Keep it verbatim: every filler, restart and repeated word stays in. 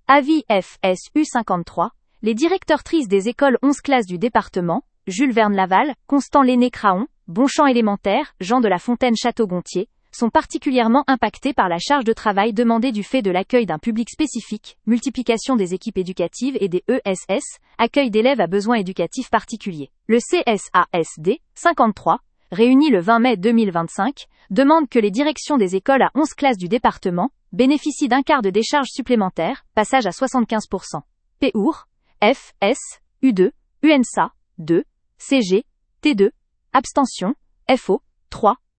Avis F S U cinquante-trois. Les directrices des écoles onze classes du département, Jules Verne Laval, Constant Lenné Craon, Bonchamp élémentaire, Jean de La Fontaine Château-Gontier, sont particulièrement impactées par la charge de travail demandée du fait de l'accueil d'un public spécifique, multiplication des équipes éducatives et des E S S, accueil d'élèves à besoins éducatifs particuliers. Le C S A S D, cinquante-trois, réuni le vingt mai deux mille vingt-cinq, demande que les directions des écoles à onze classes du département bénéficient d'un quart de décharge supplémentaire, passage à soixante-quinze pour cent. P O U R, F, S, U deux, U N S A, deux, C G, T deux, abstention, F O, trois,